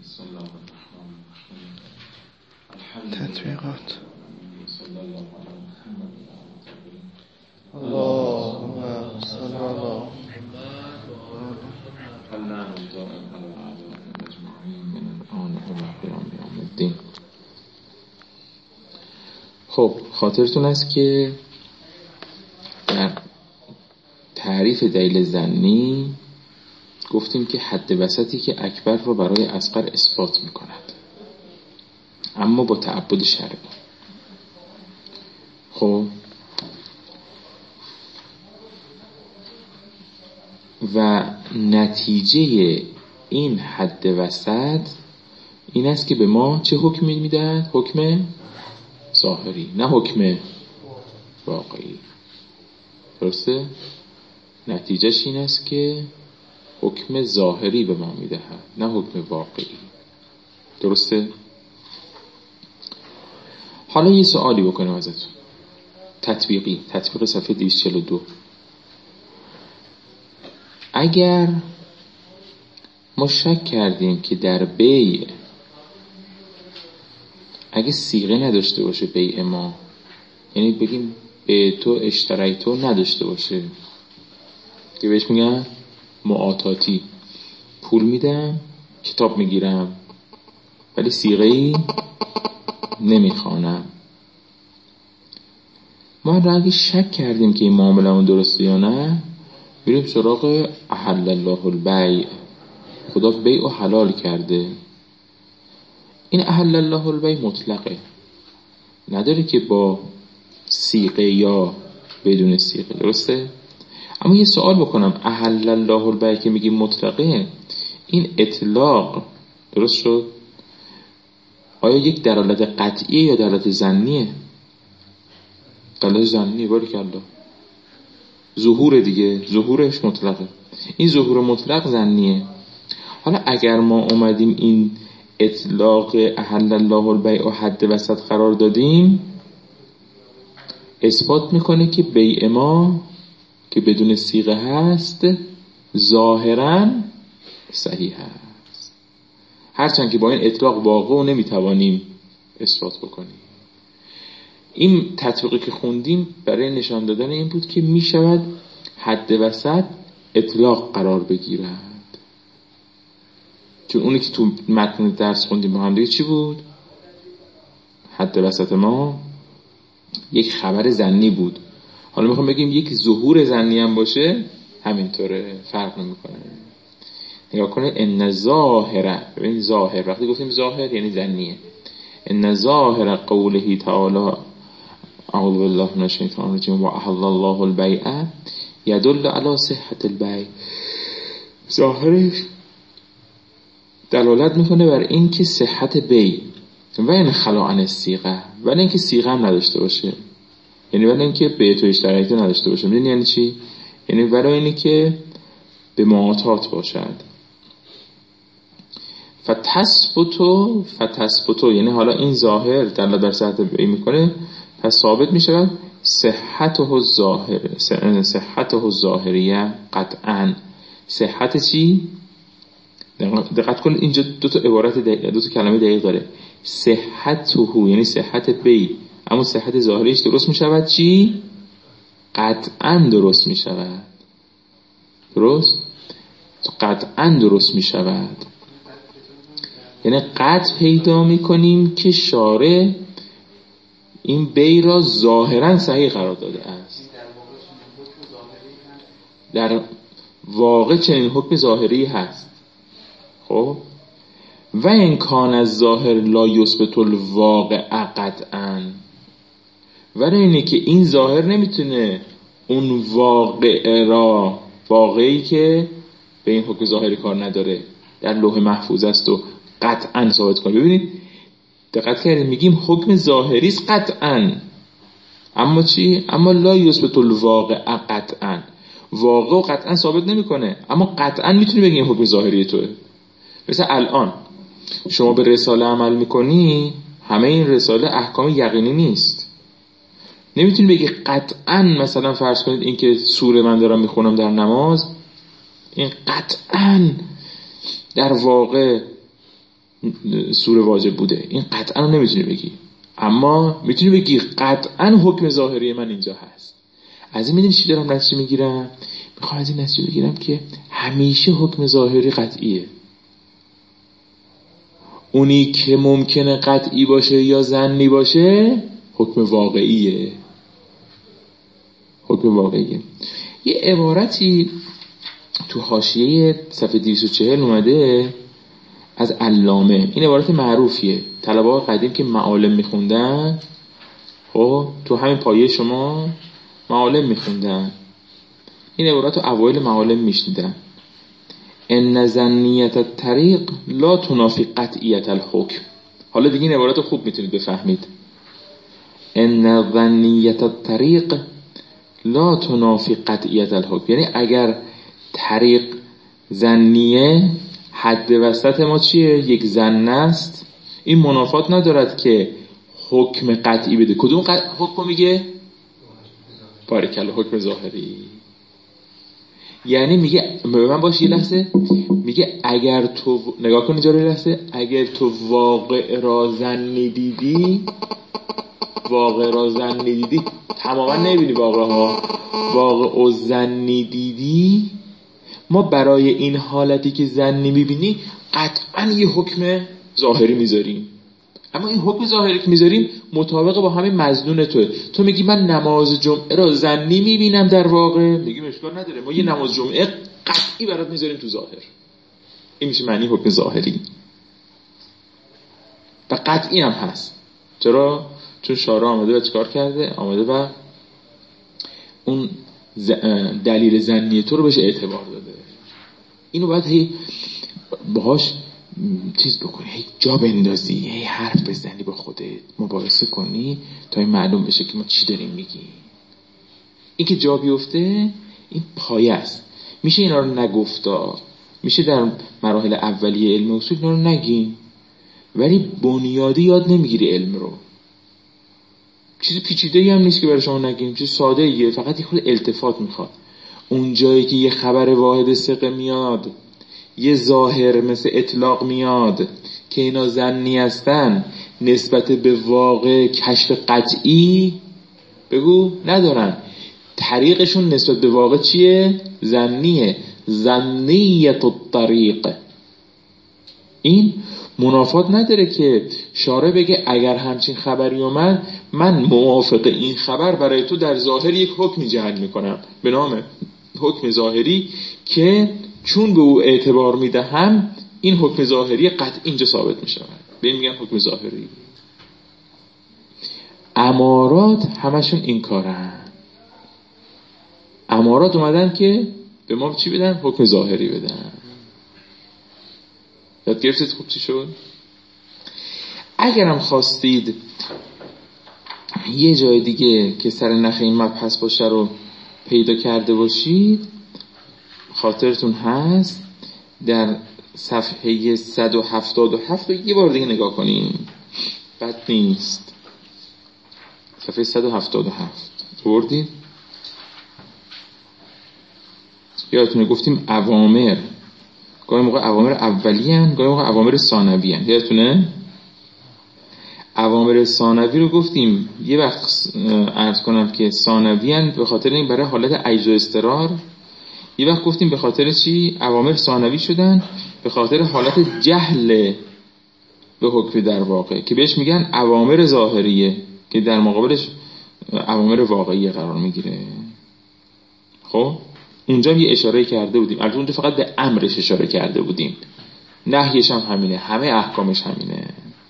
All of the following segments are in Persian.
بسم الله الرحمن الرحیم. تطبیقات. صلی الله علی محمد. اللهم صل علی اللهم دائم علی اعدائهم اجمعین من الان و قیام یوم الدین. خب خاطرتون است که در تعریف دلیل ظنی گفتیم که حد وسطی که اکبر رو برای اصغر اثبات میکند، اما با تعبد شرعی. خب و نتیجه این حد وسط این است که به ما چه حکمی میدهد؟ حکم ظاهری، نه حکم واقعی. درسته؟ نتیجهش این است که حکم ظاهری به ما میدهد، نه حکم واقعی. درسته؟ حالا یه سوالی بکنم ازتون، تطبیق صفحه 242. اگر ما شک کردیم که در بیع اگه صیغه نداشته باشه بیع ما، یعنی بگیم به تو اشتری تو نداشته باشه، که بهش میگن معاطاتی، پول میدم کتاب میگیرم ولی صیغه‌ای نمیخوانم. ما اگه شک کردیم که این معامله اون درسته یا نه، بریم سراغ احل الله البیع، خدا بیع رو حلال کرده. این احل الله البیع مطلقه، نداره که با صیغه یا بدون صیغه. درسته؟ اما یه سوال بکنم، احل الله البیع که میگیم مطلقه، این اطلاق درست شد؟ آیا یک دلالت قطعیه یا دلالت ظنیه؟ دلالت ظنیه. باریکالله، ظهور دیگه، ظهورش مطلقه. این ظهور مطلق ظنیه. حالا اگر ما اومدیم این اطلاق احل الله البیع و حد وسط قرار دادیم، اثبات میکنه که بیع ما که بدون صیغه هست ظاهراً صحیح هست، هرچند که با این اطلاق واقع رو نمیتوانیم اثبات بکنیم. این تطبیقی که خوندیم برای نشان دادن این بود که میشود حد وسط اطلاق قرار بگیرد، چون اونی که تو متن درس خوندیم با هم دیگه چی بود؟ حد وسط ما یک خبر ظنی بود. حالا میخوام بگیم یک ظهور ظنی هم باشه، همینطوره، فرق نمیکنه. نگاه کنه، ان ظاهره، ببین ظاهر، وقتی گفتیم ظاهر یعنی ظنیه. ان ظاهر قوله تعالی اعوذ بالله من الشیطان الرجیم و احل الله البیع یدل علی صحت البیع، ظاهرش دلالت میکنه بر این که صحت بیع، و این خلا عن الصیغه، ولی اینکه صیغه هم نداشته باشه، یعنی ولی اینکه بیع تو اشتری تو نداشته باشه. میدونی یعنی چی؟ یعنی برای اینی که به معاطات باشد. فتثبتو یعنی حالا این ظاهر دلالت بر صحت بیع میکنه، پس ثابت میشه صحته الظاهریه قطعا. صحت چی؟ دقت کن اینجا دو تا کلمه دقیق داره. صحته یعنی صحت بیع، اما صحت ظاهریش درست میشود چی؟ قطعا درست میشود. درست؟ قطعا درست میشود، یعنی قطع پیدا میکنیم که شارع این بیع را ظاهرا صحیح قرار داده است. در واقع چنین حکم ظاهری هست. خب و این کان از ظاهر لا یثبت الواقع قطعا، ولی اینه که این ظاهر نمیتونه اون واقعی که به این حکم ظاهری کار نداره در لوح محفوظ است و قطعا ثابت کنه. ببینید دقت کردید، میگیم حکم ظاهری است قطعا، اما چی؟ اما لا یثبت الواقع قطعا، واقع و قطعا ثابت نمیکنه، اما قطعا میتونی بگی این حکم ظاهری توه. مثلا الان شما به رساله عمل میکنی، همه این رساله احکام یقینی نیست. نمیتونی بگی قطعا، مثلا فرض کنید این که سوره من دارم میخونم در نماز، این قطعا در واقع سور واجب بوده، این قطعا نمیتونی بگی، اما میتونی بگی قطعا حکم ظاهری من اینجا هست. از این میدونی چی دارم نتیجه میگیرم؟ میخوام از این نتیجه بگیرم که همیشه حکم ظاهری قطعیه. اونی که ممکنه قطعی باشه یا ظنی باشه حکم واقعیه. حکم واقعیه. یه عبارتی تو حاشیه صفحه 240 اومده از علامه. این عبارت معروفیه، طلبه‌های قدیم که معالم میخوندن، خب تو همین پایه شما معالم میخوندن، این عبارت رو اوایل معالم میشنیدن: ان ظنیت الطریق لا تنافی قطعیت الحکم. حالا دیگه این عبارت رو خوب میتونید بفهمید. ان ظنیت الطریق لا تنافی قطعیت الحکم، یعنی اگر طریق ظنیه، حد وسط ما چیه؟ یک ظن است، این منافات ندارد که حکم قطعی بده. کدوم حکم میگه؟ بارکالله، حکم ظاهری. یعنی میگه به من باش یه لحظه، میگه اگر تو نگاه کن اینجا رو یه لحظه، اگر تو واقع را ظنی دیدی، واقع را ظنی دیدی، تماما نمیبینی واقع ها، واقع و ظنی دیدی، ما برای این حالتی که ظنی میبینی قطعا یه حکم ظاهری میذاریم. اما این حکم ظاهری که میذاریم مطابق با همین مظنون توه. تو میگی من نماز جمعه را ظنی میبینم، در واقع میگیم اشکال نداره، ما یه نماز جمعه قطعی برات میذاریم تو ظاهر. این میشه معنی حکم ظاهری و قطعی هم هست. چرا؟ چون شارع آمده و چیکار کرده؟ آمده و اون دلیل ظنی تو رو بهش اعتبار داده. اینو باید هی باهاش چیز بکنی، هی جا بندازی، هی حرف بزنی، با خودت مباحثه کنی تا این معلوم بشه که ما چی داریم میگیم. این که جا بیفته این پایه است. میشه اینا رو نگفتا، میشه در مراحل اولیه علم اصول اینا رو نگیم، ولی بنیادی یاد نمیگیری علم رو. چیز پیچیده‌ای هم نیست که برای شما نگیم، چیز ساده‌ایه، فقط یه خورده التفات میخواد. اون جایی که یه خبر واحد ثقه میاد، یه ظاهر مثل اطلاق میاد که اینا ظنی هستن، نسبت به واقع کشف قطعی بگو ندارن، طریقشون نسبت به واقع چیه؟ ظنیه. ظنیت الطریق. این منافات نداره که شارع بگه اگر همچین خبری اومد من موافق این خبر برای تو در ظاهر یک حکمی جعل میکنم به نام حکم ظاهری که چون به او اعتبار میدهم این حکم ظاهری قطع اینجا ثابت میشود، به این میگن حکم ظاهری. امارات همشون این کارن. امارات اومدن که به ما چی بدن؟ حکم ظاهری بدن. یاد گرفتید خوب چی شد؟ اگرم خواستید یه جای دیگه که سر نخ این مبحث باشه رو پیدا کرده باشید، خاطرتون هست در صفحه 177 رو یه بار دیگه نگاه کنیم، بد نیست. صفحه 177 بردید؟ یادتونه گفتیم اوامر گاهی موقع اوامر اولی هن، گاهی موقع اوامر ثانوی هن. یادتونه؟ اوامر ثانوی رو گفتیم یه وقت عرض کنم که ثانوی هن به خاطر این برای حالت عجز و اضطرار، یه وقت گفتیم به خاطر چی اوامر ثانوی شدن؟ به خاطر حالت جهل به حکم در واقع که بهش میگن اوامر ظاهریه که در مقابلش اوامر واقعی قرار میگیره. خب اونجا یه اشاره کرده بودیم، البته اونجا فقط به امرش اشاره کرده بودیم، نهیش هم همینه، همه احکامش همینه.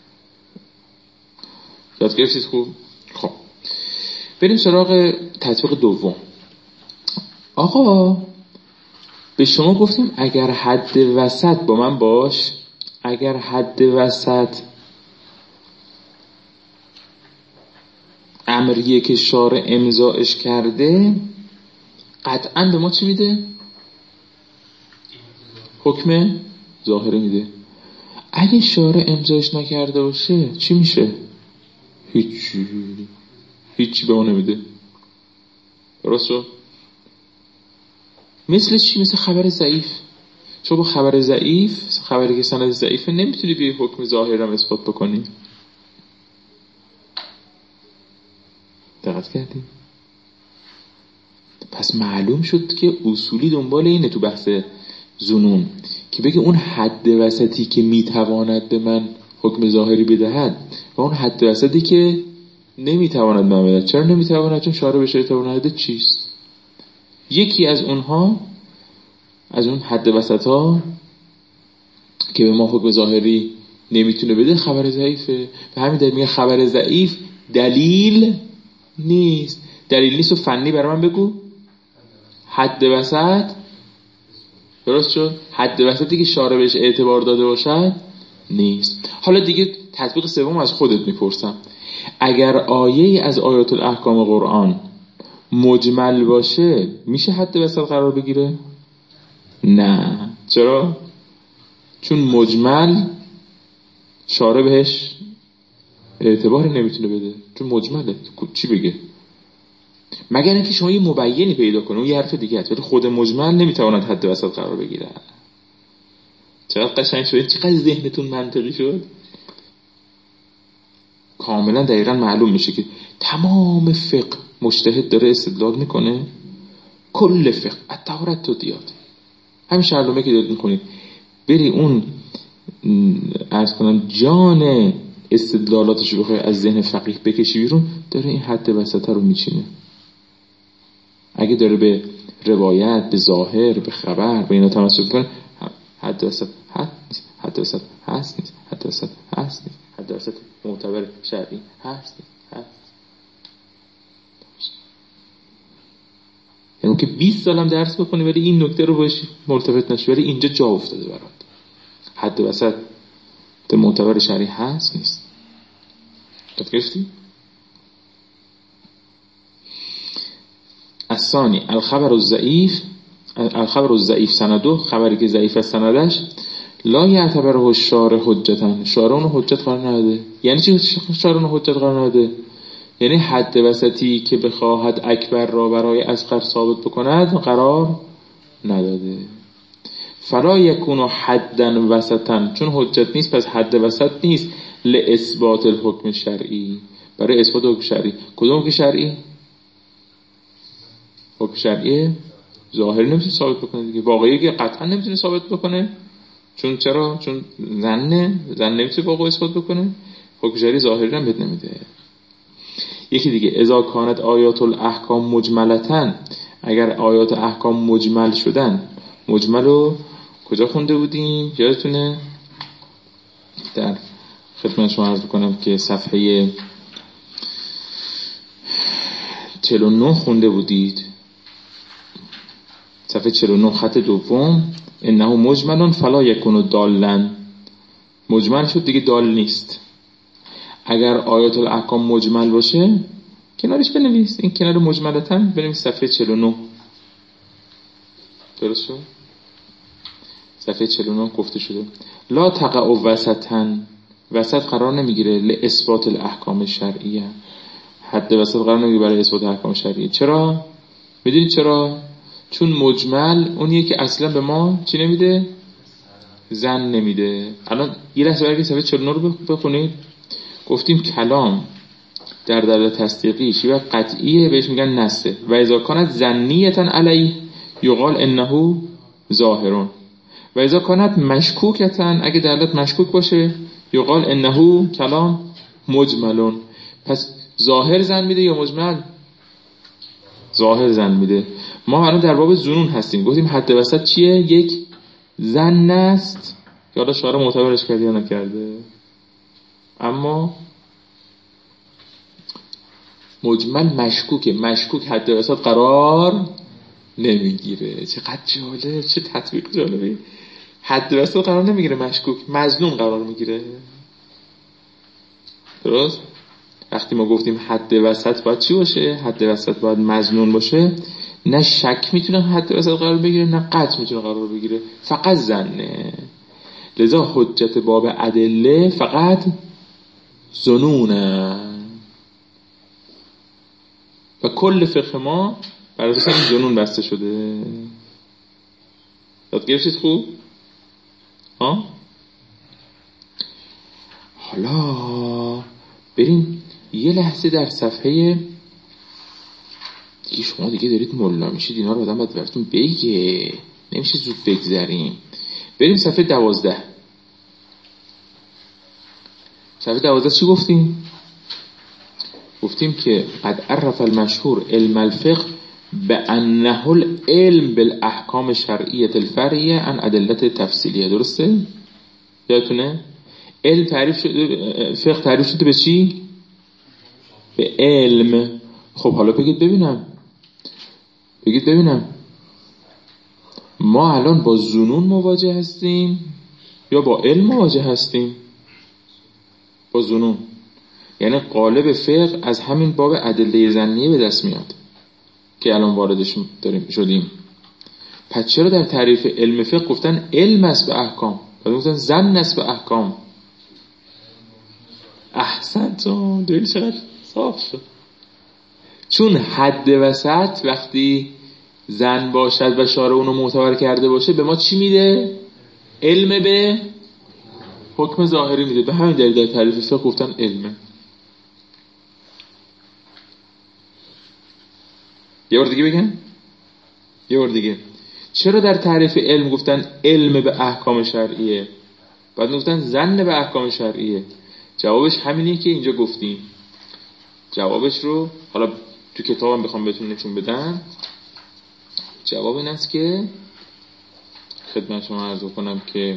یاد گرفتید خوب؟ خب بریم سراغ تطبیق دوم. آقا به شما گفتیم اگر حد وسط با من باش، اگر حد وسط امریه که شارع امضاش کرده قطعا به ما چی میده؟ حکم ظاهری میده. اگه شارع امضاش نکرده باشه چی میشه؟ هیچی به ما نمیده. درست شد؟ مثل چی؟ مثل خبر ضعیف. شما با خبر ضعیف، خبری که سند ضعیفه، نمیتونی به حکم ظاهر هم اثبات بکنی. دقت کردی؟ پس معلوم شد که اصولی دنبال اینه تو بحث ظنون که بگه اون حد وسطی که میتواند به من حکم ظاهری بدهد و اون حد وسطی که نمیتواند به من بدهد. چرا نمیتواند؟ چون شارع به شریعت نهاده چیست؟ یکی از اونها، از اون حد وسط ها که به ما حکم ظاهری نمیتونه بده، خبر ضعیفه. به همین دلیل میگه خبر ضعیف دلیل نیست. دلیل نیست و فنی برای من بگو حد وسط. درست شد؟ حد وسطی که شارع بهش اعتبار داده باشد نیست. حالا دیگه تطبیق سوم از خودت میپرسم، اگر آیه از آیات الاحکام قرآن مجمل باشه میشه حد وسط قرار بگیره؟ نه. چرا؟ چون مجمل شارع بهش اعتباری نمیتونه بده، چون مجمله. چی بگه؟ مگر اینکه شما یه مبینی پیدا کنه، اون یه حرف دیگه است، ولی خود مجمل نمیتواند حد وسط قرار بگیره. چقدر قشنگ شد، چقدر ذهنتون منطقی شد. کاملا دقیقا معلوم میشه که تمام فقه مجتهد داره استدلال میکنه، کل فقه الطهارت و دیات، همین شرلومه که دارید میکنید، بری اون عرض کنم جان استدلالاتش بخوای از ذهن فقیه بکشی بیرون، داره این حد وسط رو میچینه. اگه داره به روایت، به ظاهر، به خبر، به اینا تمسک کنه، حد وسط هست، حد وسط هست نیست، حد وسط هست نیست، حد وسط معتبر شرعی هست نیست، هست. یعنی که 20 سالم درس بکنی ولی این نکته رو باش ملتفت نشی، ولی اینجا جا افتاده برات. حد وسط معتبر شرعی هست نیست. گرفتی؟ الثانی الخبر الضعیف سنده، خبری که ضعیف از سندش لا یعتبره الشارع حجتا، شارع اون حجت قرار نداده. یعنی چی شارع اون حجت قرار نداده؟ یعنی حد وسطی که بخواهد اکبر را برای اصغر ثابت بکند قرار نداده. فلا یکون حدا وسطا، چون حجت نیست پس حد وسط نیست. لاثبات الحکم شرعی، برای اثبات حکم شرعی. کدوم حکم شرعی؟ حکم شرعی ظاهری نمیتونه ثابت بکنه دیگه، واقعی که قطعا نمیتونه ثابت بکنه. چون چرا؟ چون زن نمیتونه واقع اثبات بکنه. حکم شرعی ظاهری هم بد نمیده. یکی دیگه، اذا کانت آیات الاحکام مجملتن، اگر آیات احکام مجمل شدن. مجمل رو کجا خونده بودیم؟ یادتونه؟ در خدمت شما عرض بکنم که صفحه 49 خونده بودید. صفحه 49 خط دوم، انه مجملون فلا یکونو دالن. مجمل شد دیگه دال نیست. اگر آیات الاحکام مجمل باشه کنارش بنویس، این کنار مجملتن بنویس صفحه 49. درست شد؟ صفحه 49 گفته شده لا تقع وسطن، وسط قرار نمیگیره لاثبات الاحکام شرعیه، حد وسط قرار نمیگیره برای اثبات احکام شرعیه. چرا؟ میدونید چرا؟ چون مجمل اونیه که اصلا به ما چی نمیده؟ زن نمیده. الان یه لحظه برای صفحه 49 رو بخونید. گفتیم کلام در دلالت تصدیقی شیوه قطعیه بهش میگن نسه. و اذا کانت ظنیتا علیه یقال انه ظاهرون، و اذا کانت مشکوکتن، اگه دلالت مشکوک باشه یقال انه کلام مجملون. پس ظاهر زن میده یا مجمل؟ ظاهر زن میده. ما الان در باب ظنون هستیم، گفتیم حد وسط چیه؟ یک زن است که حالا شارع معتبرش کرده یا نکرده، اما مجمل مشکوکه. مشکوک حد وسط قرار نمیگیره. چقدر جالب، چه تطبیق جالبی. حد وسط قرار نمیگیره، مشکوک مظنون قرار میگیره. درست؟ وقتی ما گفتیم حد وسط باید چی باشه؟ حد وسط باید مظنون باشه. نه شک میتونه حد وسط قرار بگیره، نه قطع میتونه قرار بگیره، فقط ظنه. لذا حجت باب ادله فقط ظنونه و کل فقه ما بر اساس این ظنون بسته شده. یاد گرفتید خوب؟ حالا بریم یه لحظه در صفحه دیگه. شما دیگه دارید ملا میشید، اینا رو آدم باید براتون بگه، نمیشه زود بگذریم. بریم صفحه 12. صفحه 12 چی گفتیم؟ گفتیم که قد عرف المشهور علم الفقه بأنه العلم بالاحکام شرعیه الفرعیه عن ادلت تفصیلیه. درسته؟ یادتونه؟ علم تعریف شده، فقه تعریف شده به چی؟ به علم. خب حالا بگید ببینم ما الان با ظنون مواجه هستیم یا با علم مواجه هستیم؟ با ظنون. یعنی قالب فقه از همین باب ادله ظنیه به دست میاد که الان واردش شدیم. پس چرا در تعریف علم فقه گفتن علم است به احکام، بعد گفتن ظن است به احکام؟ احسنتون، دلیل چقدر صاف شد. چون حد وسط وقتی ظن باشد و شارع اونو معتبر کرده باشه به ما چی میده؟ علم به حکم ظاهری میده. به همین دلیل در تعریف فقه گفتن علمه. یه بار دیگه بگم، یه بار دیگه. چرا در تعریف علم گفتن علم به احکام شرعیه، بعد گفتن ظن به احکام شرعیه؟ جوابش همینه که اینجا گفتیم. جوابش رو حالا تو کتابم بخوام بهتون نشون بدم، جواب این است که خدمت شما عرض کنم که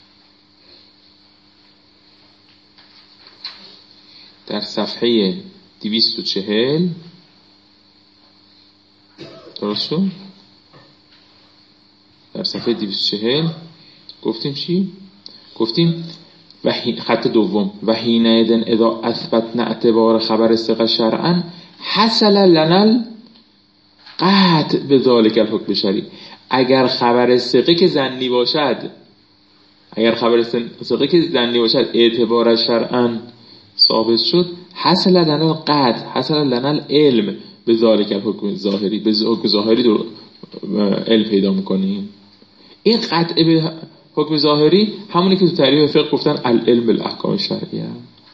در صفحه 240 درست شد؟ در صفحه 240 گفتیم چی؟ گفتیم خط دوم و حینئذ اذا اثبتنا اعتبار خبر ثقه شرعا حصل لنا القطع بذلك الحکم الشرعی. اگر خبر ثقه که ظنی باشد، اعتبار شرعا ثابت شد، حصل لنا القطع، حصل لنا العلم بذلك الحکم الظاهری، به حکم ظاهری علم پیدا میکنیم. این قطع به حکم ظاهری همونی که تو تعریف فقه گفتن العلم بالاحکام الشرعیه.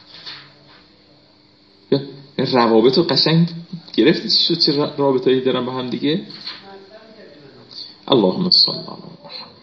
روابط رو قشنگ گرفتید شد چه رابطه‌ای دارن با هم دیگه. اللهم صل علی محمد.